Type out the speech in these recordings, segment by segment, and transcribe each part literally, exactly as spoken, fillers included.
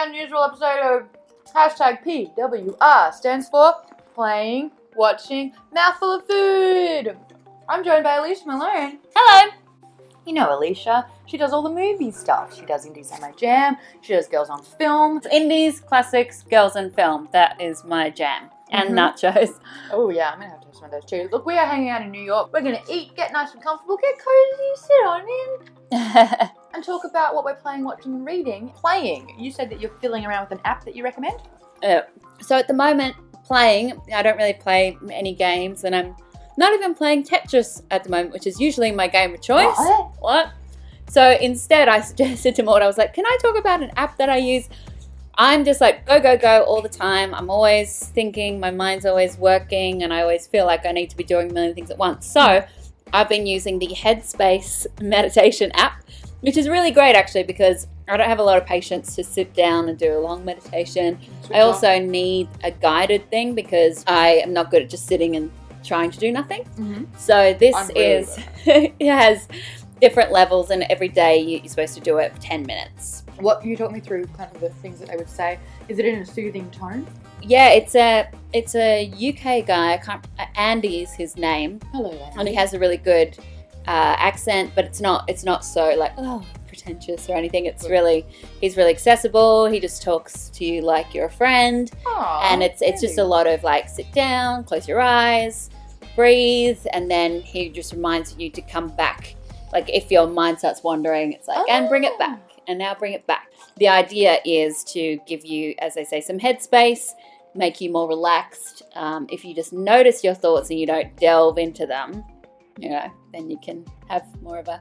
unusual episode of hashtag P W R, stands for Playing, Watching, Mouthful of Food. I'm joined by Alicia Malone. Hello. You know Alicia, she does all the movie stuff. She does Indies on My Jam, she does Girls on Film. Indies, classics, girls and film. That is my jam. And Mhm. nachos. Oh yeah, I'm going to have to have some of those too. Look, we are hanging out in New York. We're going to eat, get nice and comfortable, get cozy, sit on in, and talk about what we're playing, watching, and reading. Playing. You said that you're fiddling around with an app that you recommend? uh, so at the moment, playing, I don't really play any games, and I'm not even playing Tetris at the moment, which is usually my game of choice. What? What? So instead, I suggested to Maud, I was like, can I talk about an app that I use? I'm just like, go, go, go all the time. I'm always thinking, my mind's always working, and I always feel like I need to be doing a million things at once. So I've been using the Headspace meditation app, which is really great actually, because I don't have a lot of patience to sit down and do a long meditation. I also need a guided thing because I am not good at just sitting and trying to do nothing. Mm-hmm. So this I'm really is, it has different levels, and every day you're supposed to do it for ten minutes. What you talk me through, kind of the things that they would say. Is it in a soothing tone? Yeah, it's a it's a U K guy. I can't. Andy is his name, Hello, Andy. and he has a really good uh, accent, but it's not it's not so like oh pretentious or anything. It's really he's really accessible. He just talks to you like you're a friend, Aw, and it's it's just a lot of like sit down, close your eyes, breathe, and then he just reminds you to come back. Like if your mind starts wandering, it's like and bring it back. And now bring it back. The idea is to give you, as I say, some headspace, make you more relaxed. Um, if you just notice your thoughts and you don't delve into them, you know, then you can have more of a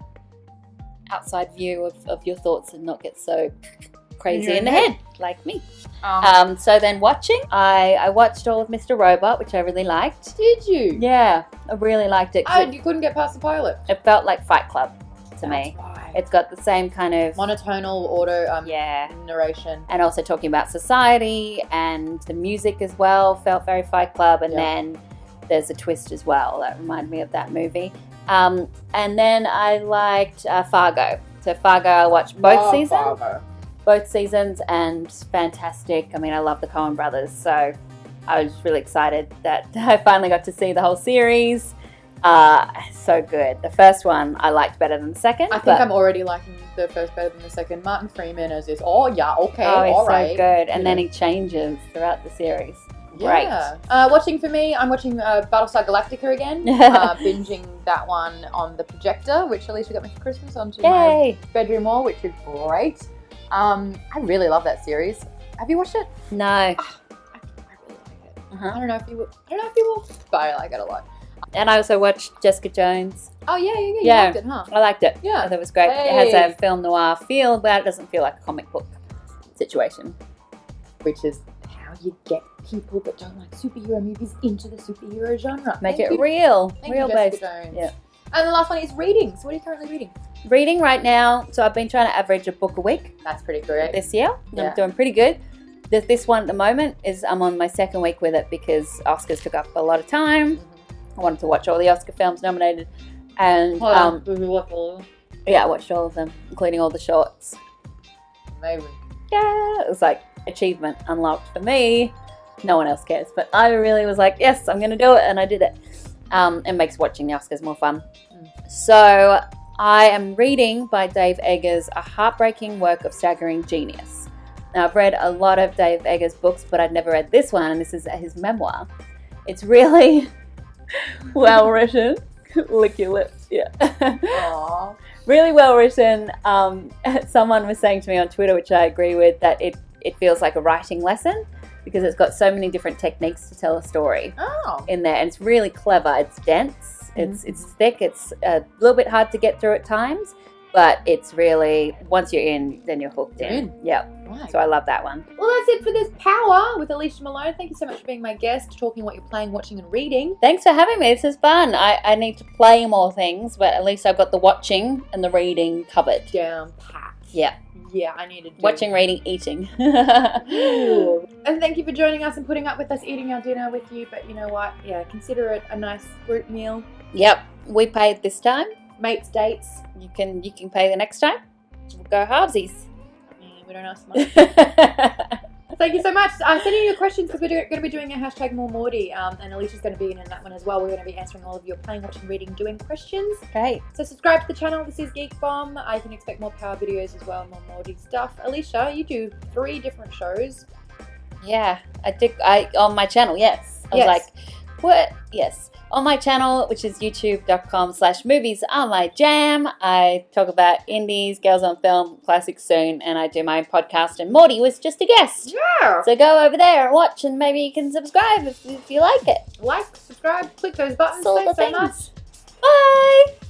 outside view of, of your thoughts and not get so crazy in the head like me. Um, Um, so then watching, I, I watched all of Mister Robot, which I really liked. did you? Yeah, I really liked it. 'cause Oh, you couldn't get past the pilot. it, it felt like Fight Club to That's me. why. It's got the same kind of... Monotonal auto um, Yeah. narration. And also talking about society, and the music as well felt very Fight Club. And Yeah. then there's a twist as well that reminded me of that movie. Um, and then I liked uh, Fargo. So Fargo, I watched both Love seasons, Fargo. both seasons, and fantastic. I mean, I love the Coen brothers, so I was really excited that I finally got to see the whole series. Uh, so good. The first one I liked better than the second. I think but- I'm already liking the first better than the second. Martin Freeman as this. Oh yeah, okay, Oh, he's all so right. good. And You then know. he changes throughout the series. Yeah. Uh, watching for me, I'm watching uh, Battlestar Galactica again. uh, binging that one on the projector, which Alicia got me for Christmas, onto my Yay! bedroom wall, which is great. Um, I really love that series. Have you watched it? No. I, I really like it. Uh-huh. I don't know if you will. I don't know if you will, but I like it a lot. And I also watched Jessica Jones. Oh yeah, yeah, yeah. You Yeah. liked it, huh? I liked it. Yeah. I thought it was great. Hey. It has a film noir feel, but it doesn't feel like a comic book situation. Which is how you get people that don't like superhero movies into the superhero genre. Make Thank it you. real. Thank real you, Jessica based. Jones. Yeah. And the last one is reading. So what are you currently reading? Reading right now. So I've been trying to average a book a week That's pretty great. this year. Yeah. I'm doing pretty good. This, this one at the moment is I'm on my second week with it because Oscars took up a lot of time. Mhm. I wanted to watch all the Oscar films nominated. And Hold um, on. Did we watch all of them? yeah, I watched all of them, including all the shorts. Maybe. Yeah, it was like achievement unlocked for me. No one else cares, but I really was like, yes, I'm going to do it, and I did it. Um, it makes watching the Oscars more fun. Mm. So I am reading by Dave Eggers, A Heartbreaking Work of Staggering Genius. Now, I've read a lot of Dave Eggers' books, but I'd never read this one, and this is his memoir. It's really well written. Lick your lips, yeah. Aww. Really well written. Um, someone was saying to me on Twitter, which I agree with, that it, it feels like a writing lesson because it's got so many different techniques to tell a story Oh. in there, and it's really clever. It's dense, it's it's thick, it's a little bit hard to get through at times, but it's really, once you're in, then you're hooked in. In. Yeah, Right. so I love that one. Well, that's it for this Power with Alicia Malone. Thank you so much for being my guest, talking what you're playing, watching, and reading. Thanks for having me. This is fun. I, I need to play more things, but at least I've got the watching and the reading covered. Down pat. Yeah. Yeah, I need to do Watching, reading, eating. Ooh. And thank you for joining us and putting up with us eating our dinner with you. But you know what? Yeah, consider it a nice group meal. Yep, we paid this time. Mates, dates. You can you can pay the next time. We'll go halvesies. Yeah, We don't ask much. Thank you so much. Uh, send in your questions because we're going to be doing a hashtag more Morty, um, and Alicia's going to be in that one as well. We're going to be answering all of your playing, watching, reading, doing questions. Great. So subscribe to the channel. This is Geek Bomb. I can expect more power videos as well, more Morty stuff. Alicia, you do three different shows. Yeah, I did. I on my channel. Yes, I Yes. was like, what? Yes, on my channel, which is youtube dot com slash movies are my jam. I talk about indies, girls on film, classics soon, and I do my own podcast. And Morty was just a guest. Yeah. So go over there and watch, and maybe you can subscribe if, if you like it. Like, subscribe, click those buttons. That's all Thanks the so much. things. Bye.